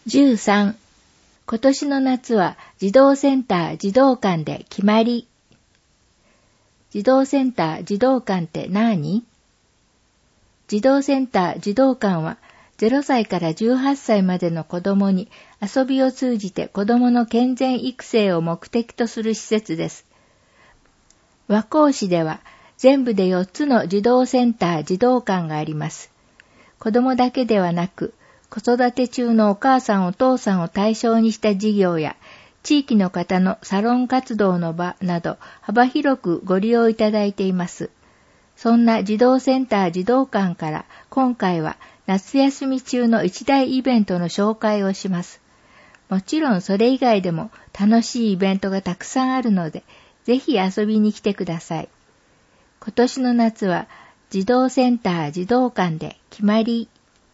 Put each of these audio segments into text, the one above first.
13. 今年の夏は児童センター児童館で決まり。児童センター児童館って何？児童センター児童館は0歳から18歳までの子供に遊びを通じて子供の健全育成を目的とする施設です。和光市では全部で4つの児童センター児童館があります。子供だけではなく、子育て中のお母さんお父さんを対象にした事業や、地域の方のサロン活動の場など幅広くご利用いただいています。そんな児童センター児童館から今回は夏休み中の一大イベントの紹介をします。もちろんそれ以外でも楽しいイベントがたくさんあるので、ぜひ遊びに来てください。今年の夏は児童センター児童館で決まり。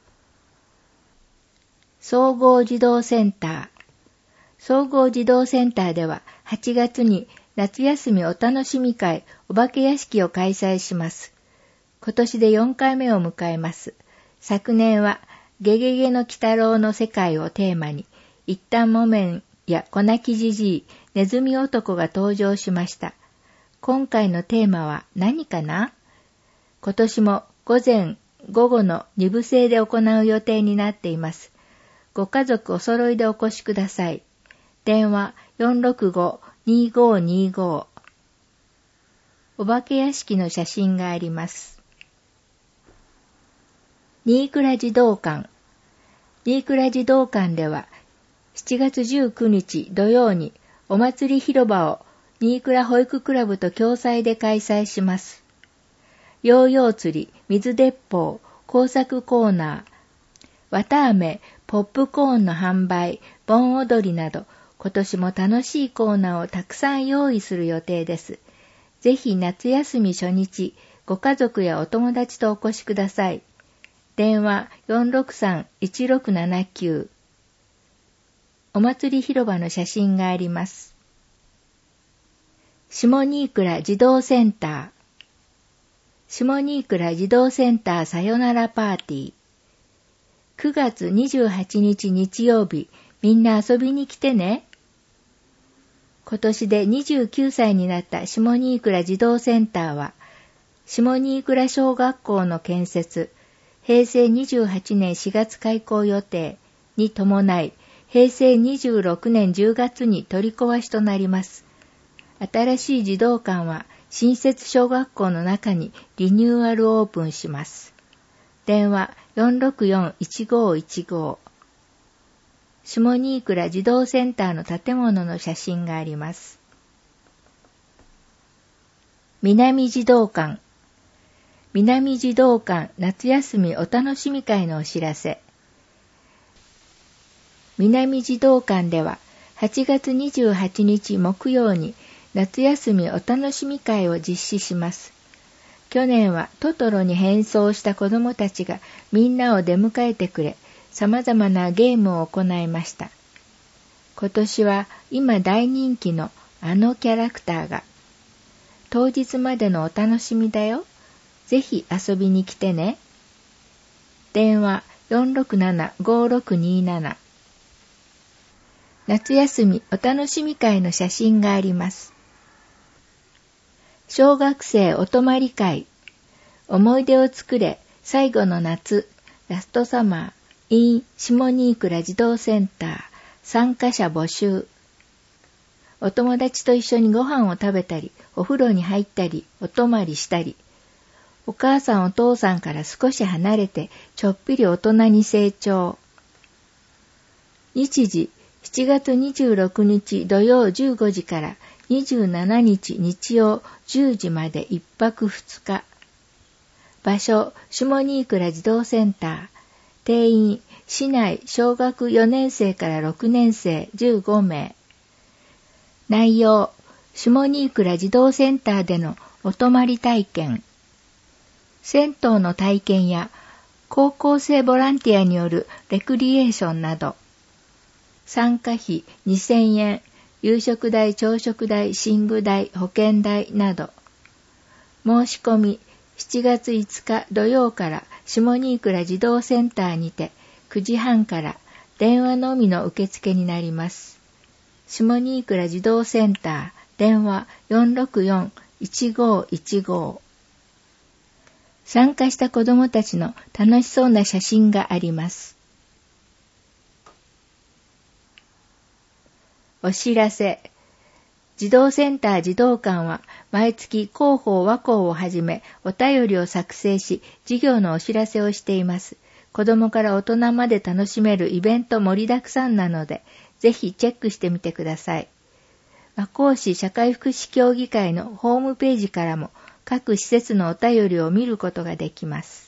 総合児童センター。総合児童センターでは8月に夏休みお楽しみ会お化け屋敷を開催します。今年で4回目を迎えます。昨年はゲゲゲの鬼太郎の世界をテーマに、一旦木綿や粉木じじい、ネズミ男が登場しました。今回のテーマは何かな？今年も午前、午後の2部制で行う予定になっています。ご家族お揃いでお越しください。電話 465-2525。お化け屋敷の写真があります。新倉児童館。新倉児童館では7月19日土曜にお祭り広場を新倉保育クラブと共催で開催します。ヨーヨー釣り、水鉄砲、工作コーナー、綿飴、ポップコーンの販売、盆踊りなど、今年も楽しいコーナーをたくさん用意する予定です。ぜひ夏休み初日、ご家族やお友達とお越しください。電話 463-1679。お祭り広場の写真があります。下新倉児童センター。下新倉児童センターさよならパーティー。9月28日日曜日、みんな遊びに来てね。今年で29歳になった下新倉児童センターは、下新倉小学校の建設、平成28年4月開校予定に伴い、平成26年10月に取り壊しとなります。新しい児童館は新設小学校の中にリニューアルオープンします。電話 464-1515。下新倉児童センターの建物の写真があります。南児童館。南児童館夏休みお楽しみ会のお知らせ。南児童館では8月28日木曜に夏休みお楽しみ会を実施します。去年はトトロに変装した子どもたちがみんなを出迎えてくれ、様々なゲームを行いました。今年は今大人気のあのキャラクターが、当日までのお楽しみだよ。ぜひ遊びに来てね。電話 467-5627。夏休みお楽しみ会の写真があります。小学生お泊まり会。思い出を作れ、最後の夏、ラストサマー、in 下新倉児童センター、参加者募集。お友達と一緒にご飯を食べたり、お風呂に入ったり、お泊まりしたり。お母さんお父さんから少し離れて、ちょっぴり大人に成長。日時、7月26日土曜15時から27日日曜10時まで1泊2日。場所、下新倉児童センター。定員、市内小学4年生から6年生15名。内容、下新倉児童センターでのお泊まり体験。銭湯の体験や高校生ボランティアによるレクリエーションなど。参加費2000円、夕食代、朝食代、寝具代、保険代など。申し込み、7月5日土曜から下新倉児童センターにて9時半から電話のみの受付になります。下新倉児童センター、電話 464-1515。参加した子どもたちの楽しそうな写真があります。お知らせ。児童センター児童館は毎月広報和光をはじめお便りを作成し事業のお知らせをしています。子どもから大人まで楽しめるイベント盛りだくさんなのでぜひチェックしてみてください。和光市社会福祉協議会のホームページからも各施設のお便りを見ることができます。